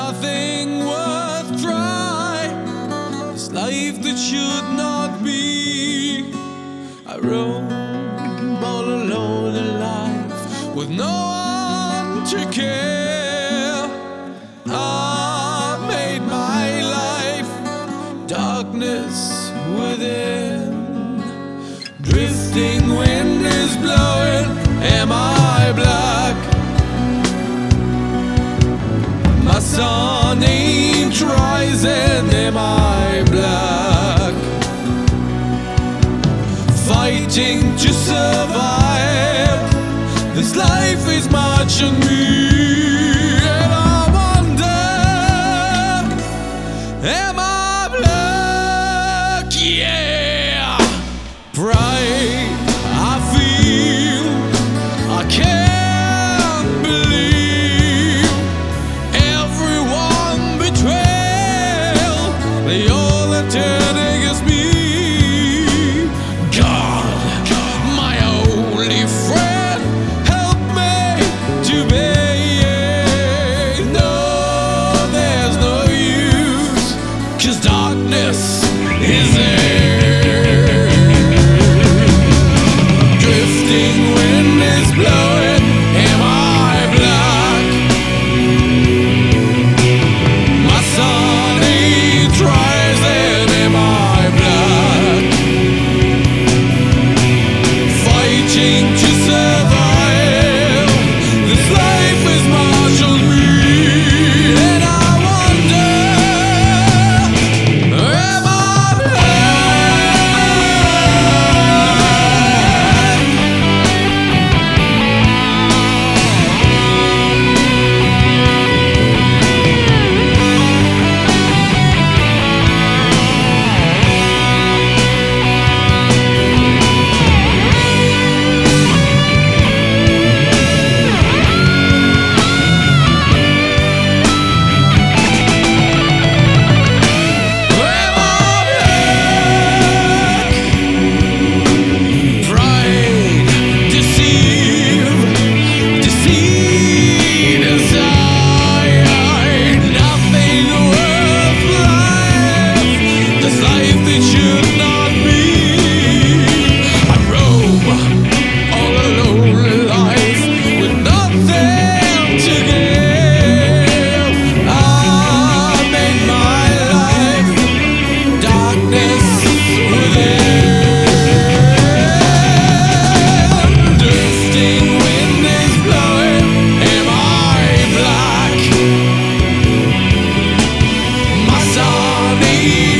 nothing worth trying. This life that should not be. I roam all alone in life with no one to care. I made my life darkness within. Drifting wind is blowing. Am I black? My sun ain't rising. Am I black? Fighting to survive. This life is marching me, and I wonder, am I black? Yeah. Pride I feel, I can't believe everyone betrayal. They all have turned against me. My only friend, help me to be. No, there's no use, 'cause darkness is there. Drifting wind is blowing. Am I black? My sun ain't rising. Am I black? Fighting to survive. This life is marching me, and I wonder, am I black? Me